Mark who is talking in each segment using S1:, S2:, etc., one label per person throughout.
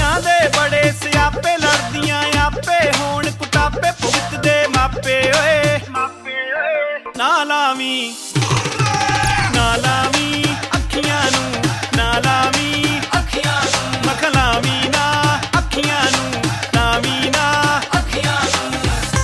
S1: ਅੱਖੀਆਂ ਦੇ ਬੜੇ ਸਿਆਪੇ ਲੜਦੀਆਂ ਆਪੇ ਹੋਣ ਕੁਟਾਪੇ ਭੁਗਤਦੇ ਮਾਪੇ ਓਏ ਨਾ ਲਾਵੀਂ ਅੱਖੀਆਂ ਨੂੰ ਨਾ ਲਾਵੀਂ ਅੱਖੀਆਂ ਨੂੰ ਮਖਲਾਵੀਂ ਨਾ ਅੱਖੀਆਂ ਨੂੰ ਲਾਵੀਂ ਨਾ ਅੱਖੀਆਂ ਨੂੰ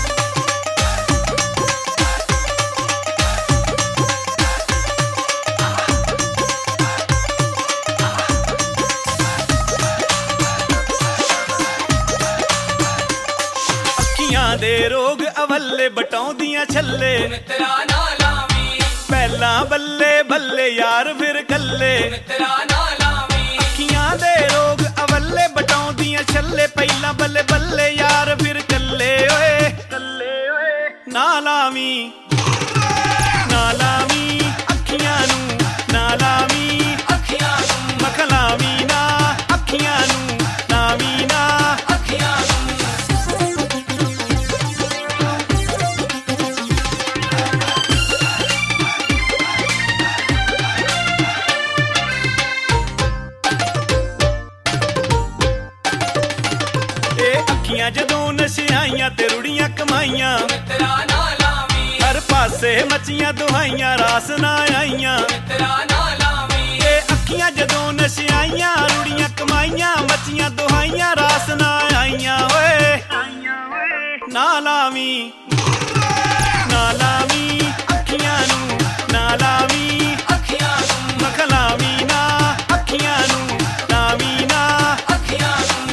S1: ਅੱਖੀਆਂ ਦੇ ਰੋਗ ਅਵੱਲੇ ਬਟਾਉਂਦੀਆਂ ਛੱਲੇ
S2: ਮਿੱਤਰਾ ਨਾ ਲਾਵੀਂ
S1: ਪਹਿਲਾਂ ਬੱਲੇ ਬੱਲੇ ਯਾਰ ਫਿਰ ਕੱਲੇ
S2: ਮਿੱਤਰਾ ਨਾ ਲਾਵੀਂ
S1: ਅੱਖੀਆਂ ਦੇ ਰੋਗ ਅਵੱਲੇ ਬਟਾਉਂਦੀਆਂ ਛੱਲੇ ਪਹਿਲਾਂ ਬੱਲੇ ਬੱਲੇ ਯਾਰ ਫਿਰ ਕੱਲੇ ਓਏ ਨਾ ਲਾਵੀਂ ਅੱਖੀਆਂ ਨੂੰ ਨਾ ਲਾਵੀਂ
S2: ਅੱਖੀਆਂ ਨੂੰ
S1: ਮਖਲਾਵੀਂ ਨਾ ਅੱਖੀਆਂ ਨੂੰ ਲਾਵੀਂ ਨਾ
S2: ਅੱਖੀਆਂ ਨੂੰ
S1: ਇਹ ਅੱਖੀਆਂ ਜਦੋਂ ਨਸ਼ਿਆਈਆਂ ਤੇ ਰੁੜੀਆਂ ਕਮਾਈਆਂ
S2: ਮਿੱਤਰਾ ਨਾ ਲਾਵੀਂ
S1: ਹਰ ਪਾਸੇ ਮੱਚੀਆਂ ਦੁਹਾਈਆਂ ਰਾਸ ਨਾ ਆਈਆਂ
S2: ਮਿੱਤਰਾ ਨਾ ਲਾਵੀਂ
S1: ਇਹ ਅੱਖੀਆਂ ਜਦੋਂ ਨਸ਼ਿਆਈਆਂ ਰੁੜੀਆਂ ਕਮਾਈਆਂ ਮੱਚੀਆਂ ਦੁਹਾਈਆਂ ਰਾਸ ਨਾ ਆਈਆਂ ਓਏ ਨਾ ਲਾਵੀਂ ਅੱਖੀਆਂ ਨੂੰ ਨਾ ਲਾਵੀਂ
S2: ਅੱਖੀਆਂ ਨੂੰ
S1: ਮਖਲਾਵੀਂ ਨਾ ਅੱਖੀਆਂ ਨੂੰ ਲਾਵੀਂ ਨਾ
S2: ਅੱਖੀਆਂ ਨੂੰ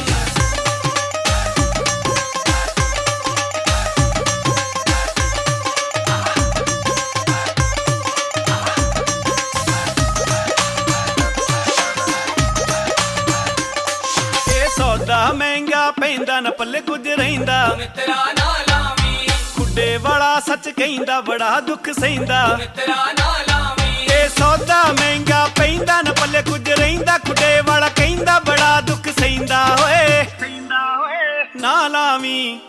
S1: ਇਹ ਸੌਦਾ ਮਹਿੰਗਾ ਪੈਂਦਾ ਨਾ ਪੱਲੇ ਕੁਝ ਰਹਿੰਦਾ
S2: ਮਿੱਤਰਾ ਨਾ ਲਾਵੀਂ
S1: ਖੁੱਡੇ ਵਾਲਾ ਸੱਚ ਕਹਿੰਦਾ ਬੜਾ ਦੁੱਖ ਸਹਿੰਦਾ
S2: ਮਿੱਤਰਾ ਨਾ ਲਾਵੀਂ
S1: ਇਹ ਸੌਦਾ ਮਹਿੰਗਾ ਪੈਂਦਾ ਨਾ ਪੱਲੇ ਕੁਝ ਰਹਿੰਦਾ ਖੁੱਡੇ ਵਾਲਾ ਕਹਿੰਦਾ ਬੜਾ ਦੁੱਖ ਸਹਿੰਦਾ ਓਏ ਨਾ ਲਾਵੀਂ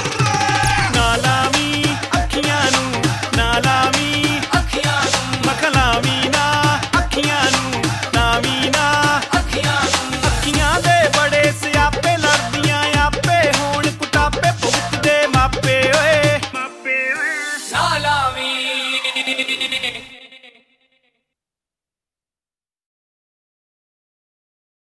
S1: ਅੱਖੀਆਂ ਨੂੰ ਨਾ ਲਾਵੀਂ
S2: ਅੱਖੀਆਂ ਨੂੰ
S1: ਮਖਲਾਵੀਂ ਨਾ ਅੱਖੀਆਂ ਨੂੰ ਲਾਵੀਂ ਨਾ
S2: ਅੱਖੀਆਂ ਨੂੰ
S1: ਅੱਖੀਆਂ ਦੇ ਬੜੇ ਸਿਆਪੇ ਲੜਦੀਆਂ ਆਪੇ ਹੋਣ ਕੁਟਾਪੇ ਭੁਗਤਦੇ ਮਾਪੇ ਓਏ
S2: ਨਾ ਲਾਵੀਂ